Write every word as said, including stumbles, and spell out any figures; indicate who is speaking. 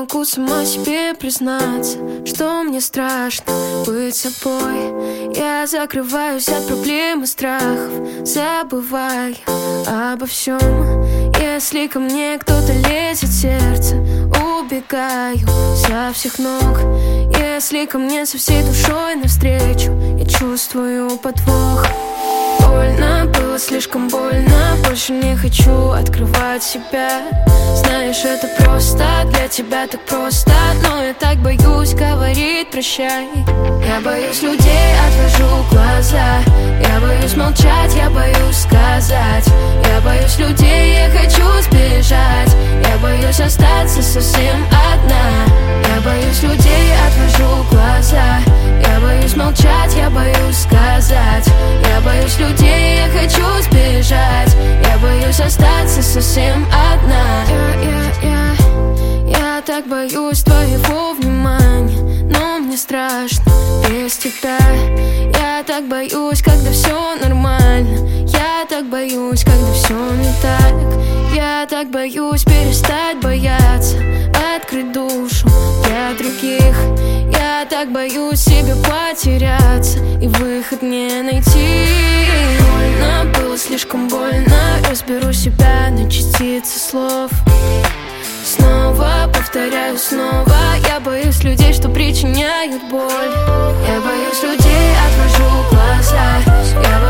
Speaker 1: могу сама себе признаться, что мне страшно быть собой. Я закрываюсь от проблем и страхов, забывая обо всем. Если ко мне кто-то лезет в сердце, убегаю со всех ног. Если ко мне со всей душой навстречу, я чувствую подвох. Больно, было слишком больно, больше не хочу открывать себя. Знаешь, это просто, для тебя так просто, но я так боюсь говорить прощай. Я боюсь людей, отвожу глаза. Я боюсь молчать, я боюсь сказать. Я боюсь людей, я хочу сбежать. Я боюсь остаться совсем одна. Я боюсь людей, отвожу глаза. Я боюсь молчать, я боюсь сказать. Я боюсь людей, я хочу сбежать. Я боюсь остаться совсем одна. Я, я, я, я так боюсь твоего внимания, но мне страшно без тебя. Я так боюсь, когда все нормально. Я так боюсь, когда все не так. Я так боюсь перестать бояться, открыть душу для других. Я так боюсь себе потеряться и выход не найти. Больно, было слишком больно, разберу себя на частицы слов. Снова повторяю снова. Я боюсь людей, что причиняют боль. Я боюсь людей, отвожу глаза. Я